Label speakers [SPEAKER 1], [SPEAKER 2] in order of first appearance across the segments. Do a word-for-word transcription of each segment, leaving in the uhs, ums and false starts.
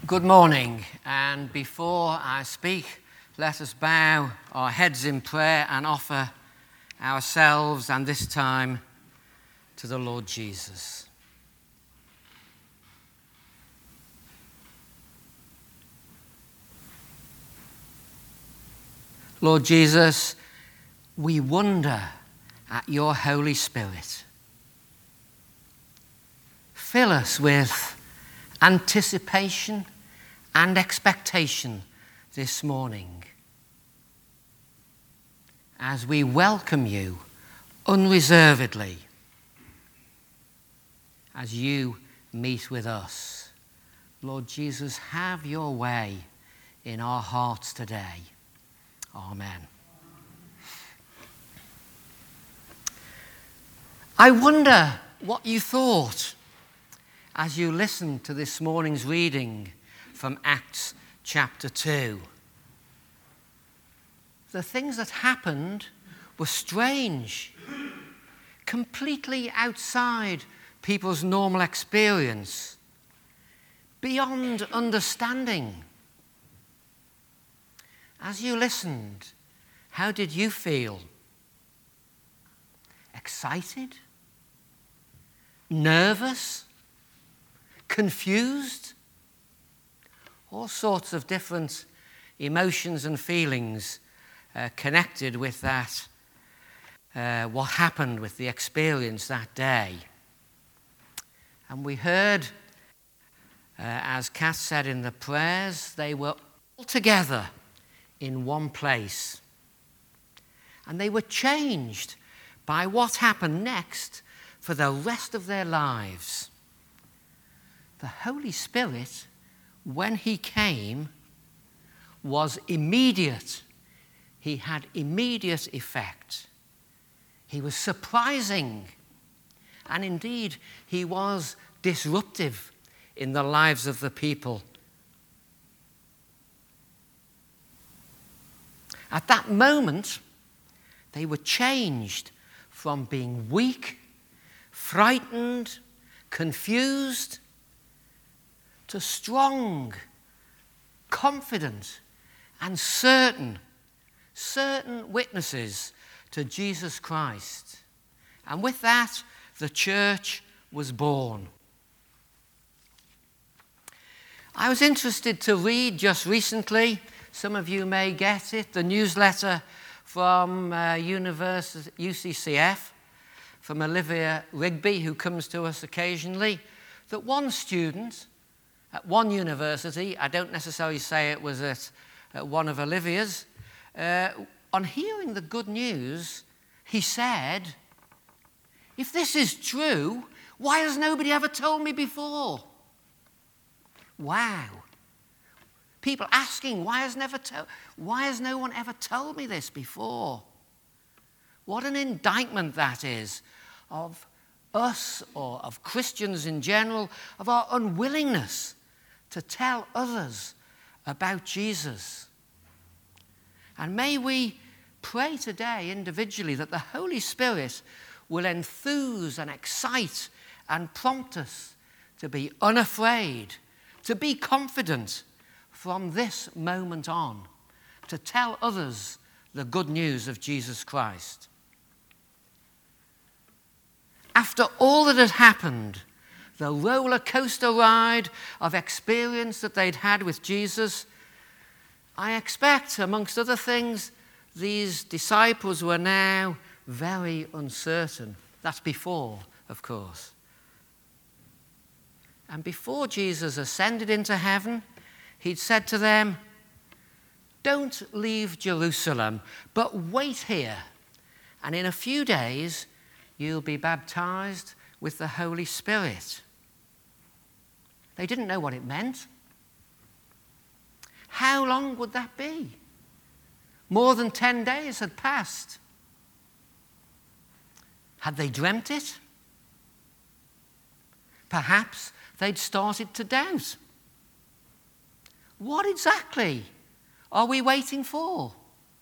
[SPEAKER 1] Good morning, and before I speak, let us bow our heads in prayer and offer ourselves and this time to the Lord Jesus. Lord Jesus, we wonder at your Holy Spirit. Fill us with anticipation and expectation this morning as we welcome you unreservedly, as you meet with us. Lord Jesus, have your way in our hearts today. Amen. I wonder what you thought as you listened to this morning's reading from Acts chapter two. The things that happened were strange, completely outside people's normal experience, beyond understanding. As you listened, how did you feel? Excited? Nervous? Confused? All sorts of different emotions and feelings uh, connected with that, uh, what happened with the experience that day. And we heard, uh, as Kath said in the prayers, they were all together in one place. And they were changed by what happened next for the rest of their lives. The Holy Spirit, when he came, was immediate. He had immediate effect. He was surprising. And indeed, he was disruptive in the lives of the people. At that moment, they were changed from being weak, frightened, confused, to strong, confident, and certain, certain witnesses to Jesus Christ. And with that, the church was born. I was interested to read just recently, some of you may get it, the newsletter from uh, University, U C C F, from Olivia Rigby, who comes to us occasionally, that one student at one university, I don't necessarily say it was at, at one of Olivia's, uh, on hearing the good news, he said, if this is true, why has nobody ever told me before? Wow. People asking, why has, never to- why has no one ever told me this before? What an indictment that is of us, or of Christians in general, of our unwillingness to tell others about Jesus. And may we pray today individually that the Holy Spirit will enthuse and excite and prompt us to be unafraid, to be confident from this moment on, to tell others the good news of Jesus Christ. After all that had happened, the roller coaster ride of experience that they'd had with Jesus, I expect, amongst other things, these disciples were now very uncertain. That's before, of course. And before Jesus ascended into heaven, he'd said to them, don't leave Jerusalem, but wait here, and in a few days you'll be baptized with the Holy Spirit. They didn't know what it meant. How long would that be? More than ten days had passed. Had they dreamt it? Perhaps they'd started to doubt. What exactly are we waiting for?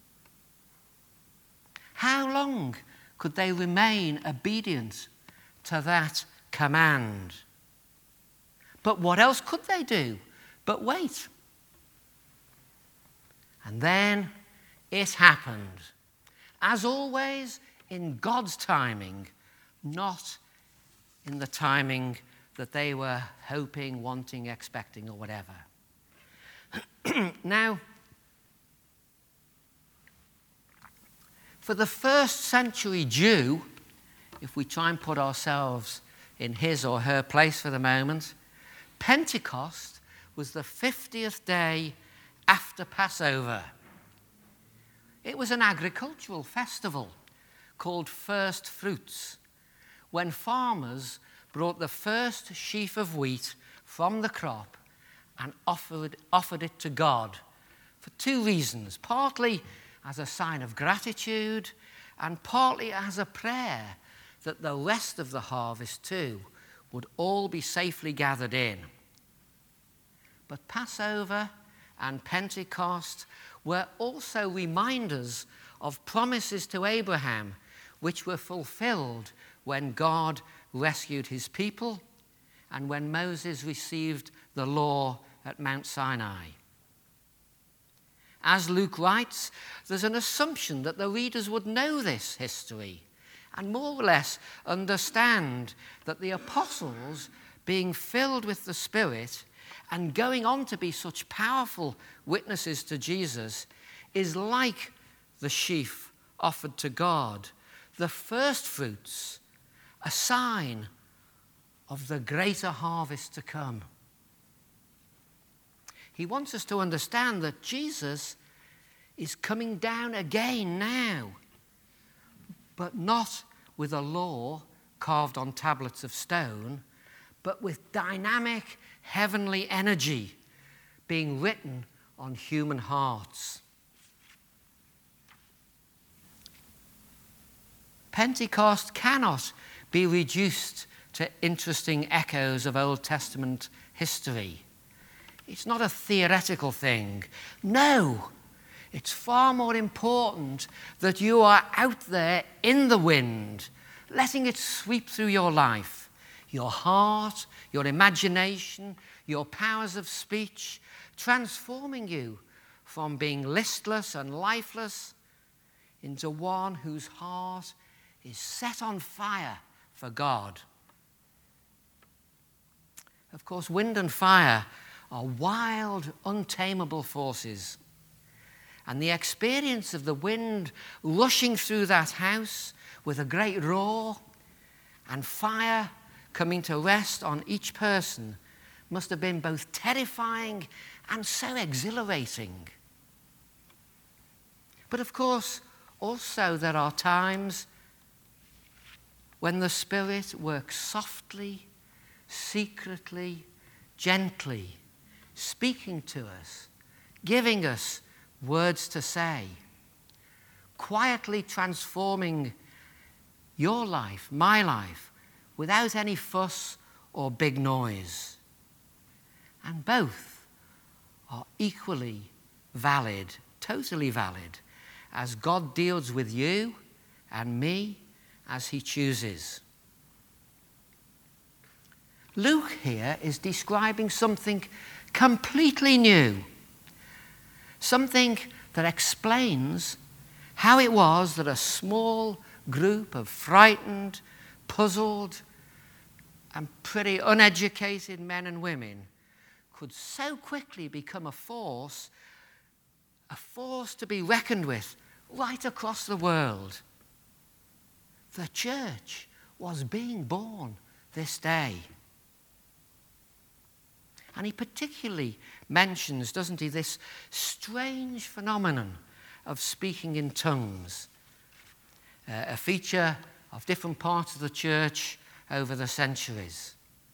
[SPEAKER 1] How long could they remain obedient to that command? But what else could they do But wait. And then it happened. As always, in God's timing, not in the timing that they were hoping, wanting, expecting, or whatever. Now, for the first century Jew, if we try and put ourselves in his or her place for the moment, Pentecost was the fiftieth day after Passover. It was an agricultural festival called First Fruits, when farmers brought the first sheaf of wheat from the crop and offered, offered it to God for two reasons, partly as a sign of gratitude and partly as a prayer that the rest of the harvest too would all be safely gathered in. But Passover and Pentecost were also reminders of promises to Abraham which were fulfilled when God rescued his people and when Moses received the law at Mount Sinai. As Luke writes, there's an assumption that the readers would know this history and more or less understand that the apostles, being filled with the Spirit and going on to be such powerful witnesses to Jesus, is like the sheaf offered to God, the first fruits, a sign of the greater harvest to come. He wants us to understand that Jesus is coming down again now, but not with a law carved on tablets of stone, but with dynamic heavenly energy being written on human hearts. Pentecost cannot be reduced to interesting echoes of Old Testament history. It's not a theoretical thing. No, it's far more important that you are out there in the wind, letting it sweep through your life, your heart, your imagination, your powers of speech, transforming you from being listless and lifeless into one whose heart is set on fire for God. Of course, wind and fire are wild, untamable forces. And the experience of the wind rushing through that house with a great roar and fire coming to rest on each person must have been both terrifying and so exhilarating. But of course, also there are times when the Spirit works softly, secretly, gently, speaking to us, giving us words to say, quietly transforming your life, my life, without any fuss or big noise. And both are equally valid, totally valid, as God deals with you and me as he chooses. Luke here is describing something completely new, something that explains how it was that a small group of frightened, puzzled, and pretty uneducated men and women could so quickly become a force, a force to be reckoned with right across the world. The church was being born this day. And he particularly mentions, doesn't he, this strange phenomenon of speaking in tongues, uh, a feature of different parts of the church over the centuries.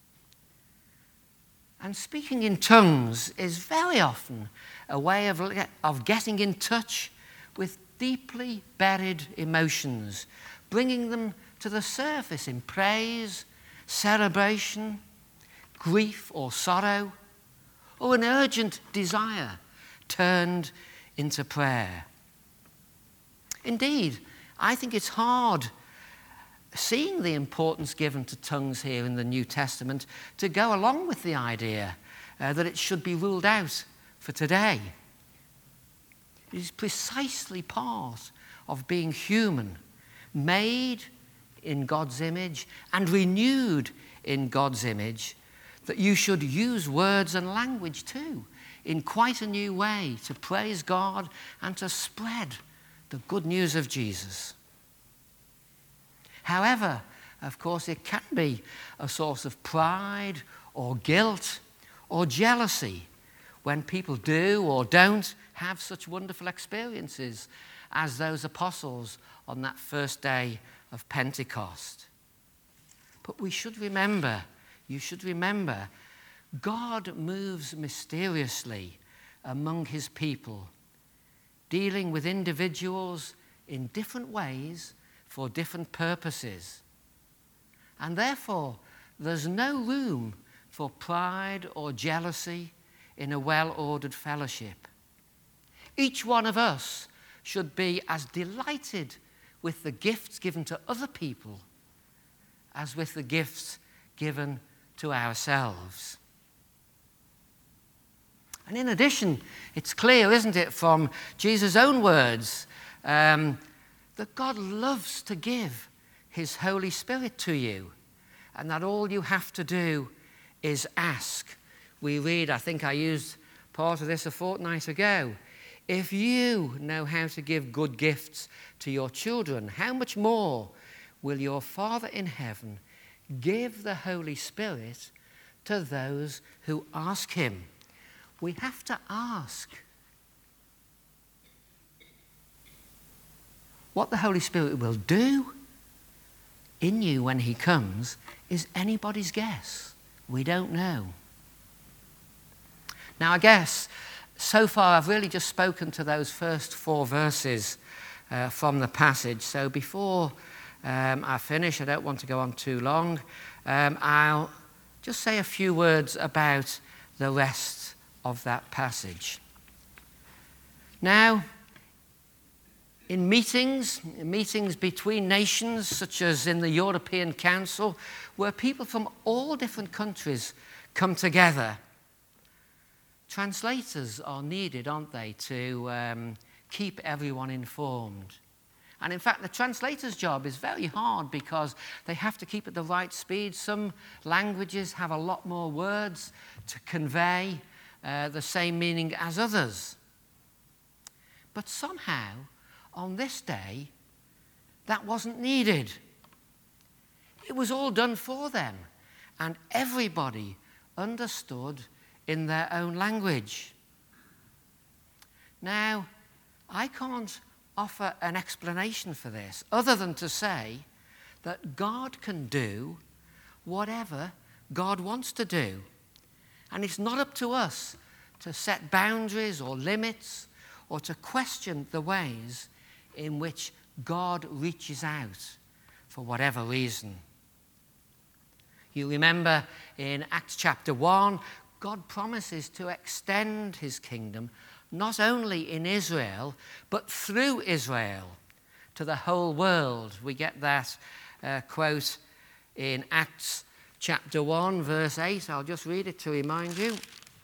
[SPEAKER 1] And speaking in tongues is very often a way of, of getting in touch with deeply buried emotions, bringing them to the surface in praise, celebration, grief or sorrow, or an urgent desire turned into prayer. Indeed, I think it's hard, seeing the importance given to tongues here in the New Testament, to go along with the idea uh, that it should be ruled out for today. It is precisely part of being human, made in God's image and renewed in God's image, that you should use words and language too in quite a new way to praise God and to spread the good news of Jesus. However, of course, it can be a source of pride or guilt or jealousy when people do or don't have such wonderful experiences as those apostles on that first day of Pentecost. But we should remember, you should remember, God moves mysteriously among his people, dealing with individuals in different ways for different purposes. And therefore, there's no room for pride or jealousy in a well-ordered fellowship. Each one of us should be as delighted with the gifts given to other people as with the gifts given to ourselves. And in addition, it's clear, isn't it, from Jesus' own words, um, that God loves to give his Holy Spirit to you, and that all you have to do is ask. We read, I think I used part of this a fortnight ago, if you know how to give good gifts to your children, how much more will your Father in heaven give the Holy Spirit to those who ask him? We have to ask. What the Holy Spirit will do in you when he comes is anybody's guess. We don't know. Now, I guess so far I've really just spoken to those first four verses uh, from the passage. So before um, I finish, I don't want to go on too long, um, I'll just say a few words about the rest of that passage. Now, in meetings, in meetings between nations, such as in the European Council, where people from all different countries come together, translators are needed, aren't they, to um, keep everyone informed. And in fact, the translator's job is very hard because they have to keep at the right speed. Some languages have a lot more words to convey uh, the same meaning as others. But somehow, on this day, that wasn't needed. It was all done for them, and everybody understood in their own language. Now, I can't offer an explanation for this other than to say that God can do whatever God wants to do. And it's not up to us to set boundaries or limits or to question the ways in which God reaches out for whatever reason. You remember in Acts chapter one, God promises to extend his kingdom not only in Israel, but through Israel to the whole world. We get that uh, quote in Acts chapter one, verse eight. I'll just read it to remind you.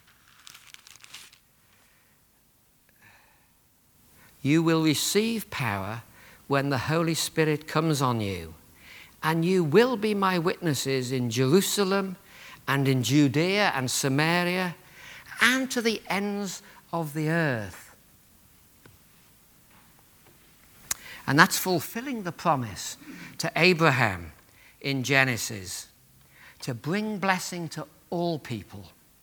[SPEAKER 1] You will receive power when the Holy Spirit comes on you, and you will be my witnesses in Jerusalem and in Judea and Samaria and to the ends of the earth. And that's fulfilling the promise to Abraham in Genesis to bring blessing to all people.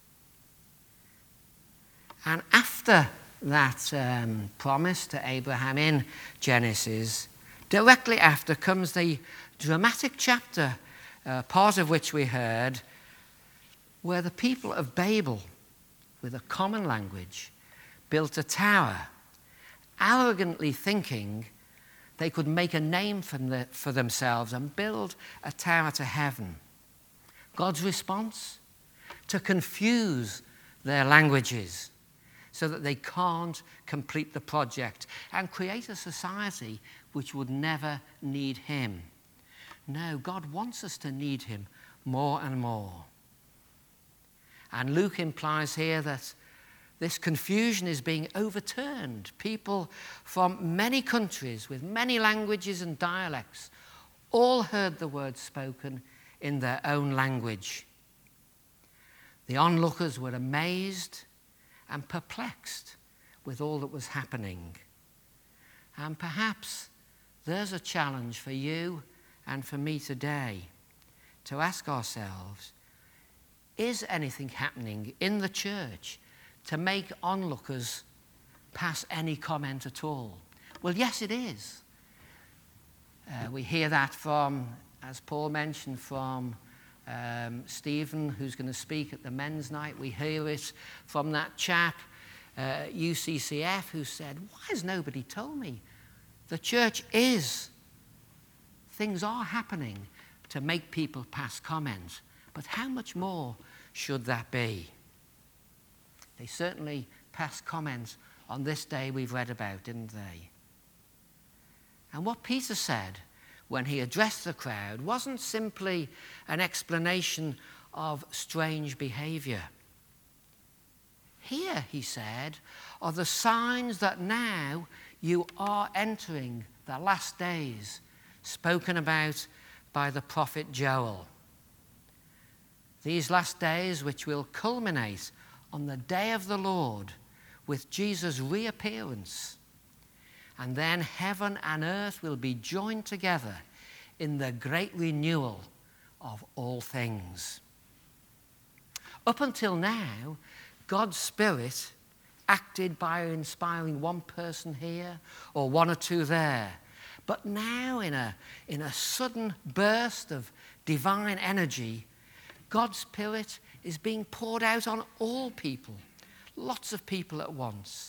[SPEAKER 1] And after that um, promise to Abraham in Genesis, directly after comes the dramatic chapter, uh, part of which we heard, where the people of Babel, with a common language, built a tower, arrogantly thinking they could make a name for, the, for themselves and build a tower to heaven. God's response? To confuse their languages so that they can't complete the project and create a society which would never need him. No, God wants us to need him more and more. And Luke implies here that this confusion is being overturned. People from many countries with many languages and dialects all heard the word spoken in their own language. The onlookers were amazed and perplexed with all that was happening. And perhaps there's a challenge for you and for me today to ask ourselves, is anything happening in the church to make onlookers pass any comment at all? Well, yes, it is. Uh, we hear that from, as Paul mentioned, from um, Stephen, who's going to speak at the men's night. We hear it from that chap, uh, U C C F, who said, why has nobody told me? The church is. Things are happening to make people pass comments. But how much more should that be? They certainly passed comments on this day we've read about, didn't they? And what Peter said when he addressed the crowd wasn't simply an explanation of strange behavior. Here, he said, are the signs that now you are entering the last days spoken about by the prophet Joel. These last days, which will culminate on the day of the Lord with Jesus' reappearance. And then heaven and earth will be joined together in the great renewal of all things. Up until now, God's Spirit acted by inspiring one person here or one or two there. But now, in a, in a sudden burst of divine energy, God's Spirit is being poured out on all people, lots of people at once.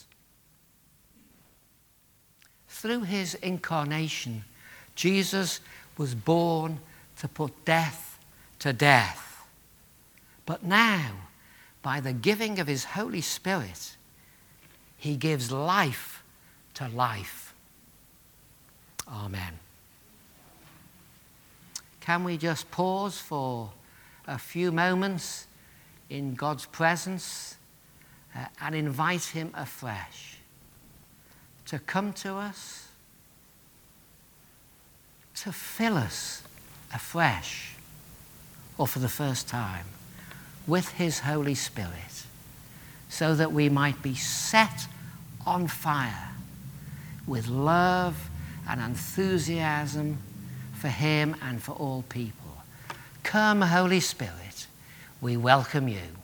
[SPEAKER 1] Through his incarnation, Jesus was born to put death to death. But now, by the giving of his Holy Spirit, he gives life to life. Amen. Can we just pause for a few moments in God's presence uh, and invite him afresh to come to us, to fill us afresh, or for the first time, with his Holy Spirit, so that we might be set on fire with love and enthusiasm for him and for all people. Come, Holy Spirit, we welcome you.